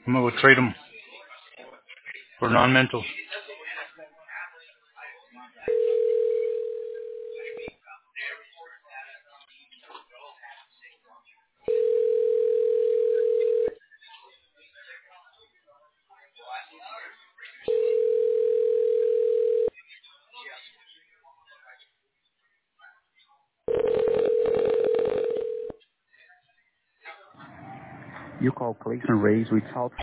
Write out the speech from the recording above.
I'm gonna go trade them for non-mental. You call Clayton Rays with South